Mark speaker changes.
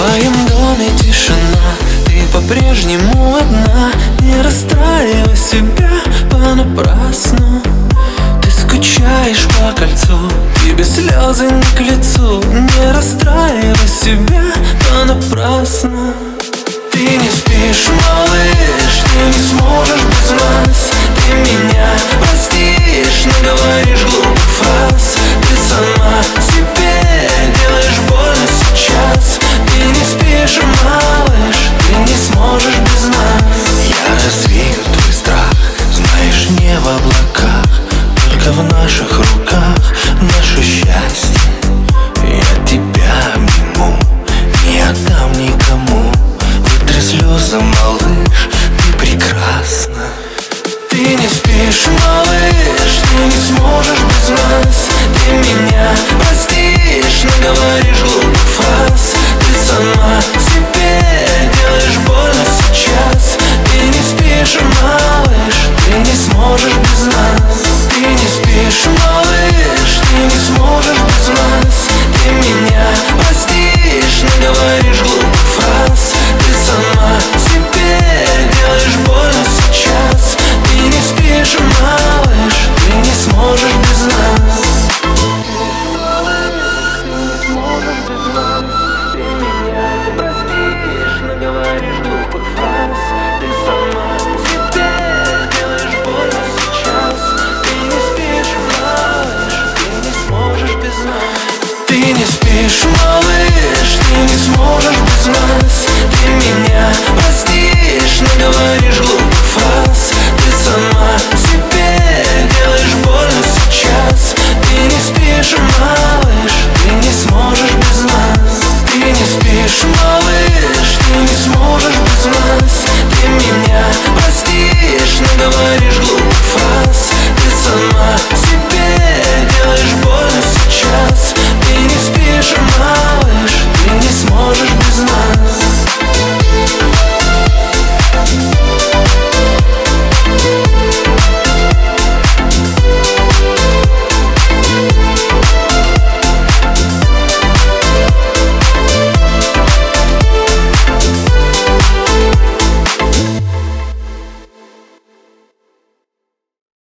Speaker 1: твоем доме тишина, ты по-прежнему одна. Не расстраивай себя понапрасну. Ты скучаешь по кольцу, тебе слезы не к лицу. Не расстраивай себя понапрасну. Ты не спишь, малыш, ты не сможешь без нас. Ты меня простишь, наговоришь глупых фраз. Ты сама себе делаешь больно сейчас. Ты не спишь, малыш, ты не сможешь без нас. Я развею твой страх, знаешь, не в облаках, только в наших руках наше счастье. Я тебя обниму, не отдам никому. Вытри слезы, малыш, ты прекрасна. Ты не спишь, малыш, ты не сможешь без